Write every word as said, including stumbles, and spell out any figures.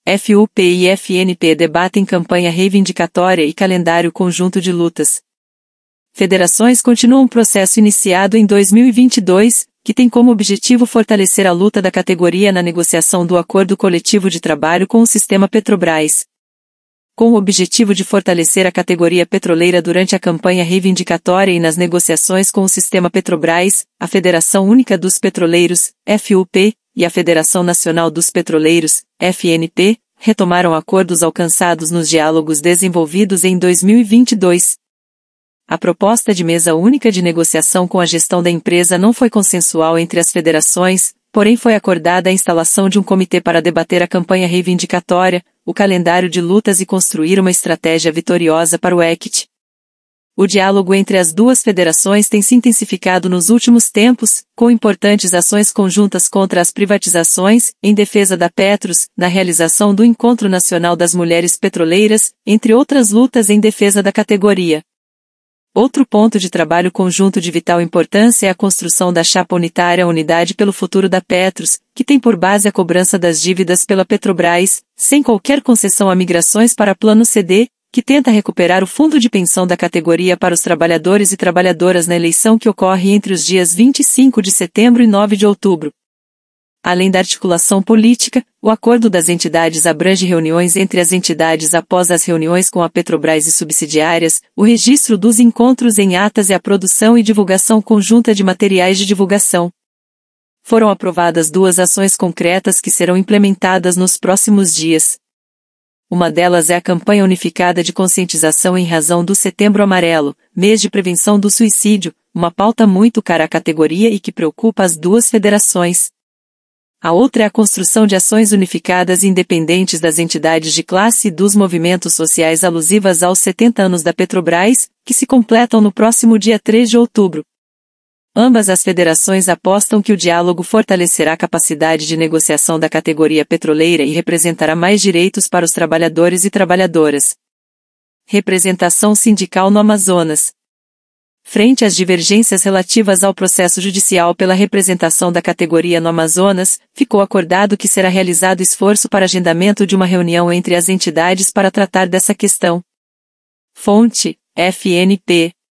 F U P e F N P debatem campanha reivindicatória e calendário conjunto de lutas. Federações continuam um processo iniciado em dois mil e vinte e dois, que tem como objetivo fortalecer a luta da categoria na negociação do acordo coletivo de trabalho com o sistema Petrobras. Com o objetivo de fortalecer a categoria petroleira durante a campanha reivindicatória e nas negociações com o sistema Petrobras, a Federação Única dos Petroleiros, F U P, e a Federação Nacional dos Petroleiros, F N P, retomaram acordos alcançados nos diálogos desenvolvidos em dois mil e vinte e dois. A proposta de mesa única de negociação com a gestão da empresa não foi consensual entre as federações, porém foi acordada a instalação de um comitê para debater a campanha reivindicatória, o calendário de lutas e construir uma estratégia vitoriosa para o E C T. O diálogo entre as duas federações tem se intensificado nos últimos tempos, com importantes ações conjuntas contra as privatizações, em defesa da Petros, na realização do Encontro Nacional das Mulheres Petroleiras, entre outras lutas em defesa da categoria. Outro ponto de trabalho conjunto de vital importância é a construção da chapa unitária Unidade pelo Futuro da Petros, que tem por base a cobrança das dívidas pela Petrobras, sem qualquer concessão a migrações para Plano C D, que tenta recuperar o fundo de pensão da categoria para os trabalhadores e trabalhadoras na eleição que ocorre entre os dias vinte e cinco de setembro e nove de outubro. Além da articulação política, o acordo das entidades abrange reuniões entre as entidades após as reuniões com a Petrobras e subsidiárias, o registro dos encontros em atas e a produção e divulgação conjunta de materiais de divulgação. Foram aprovadas duas ações concretas que serão implementadas nos próximos dias. Uma delas é a campanha unificada de conscientização em razão do Setembro Amarelo, mês de prevenção do suicídio, uma pauta muito cara à categoria e que preocupa as duas federações. A outra é a construção de ações unificadas e independentes das entidades de classe e dos movimentos sociais alusivas aos setenta anos da Petrobras, que se completam no próximo dia três de outubro. Ambas as federações apostam que o diálogo fortalecerá a capacidade de negociação da categoria petroleira e representará mais direitos para os trabalhadores e trabalhadoras. Representação sindical no Amazonas. Frente às divergências relativas ao processo judicial pela representação da categoria no Amazonas, ficou acordado que será realizado esforço para agendamento de uma reunião entre as entidades para tratar dessa questão. Fonte: F N P.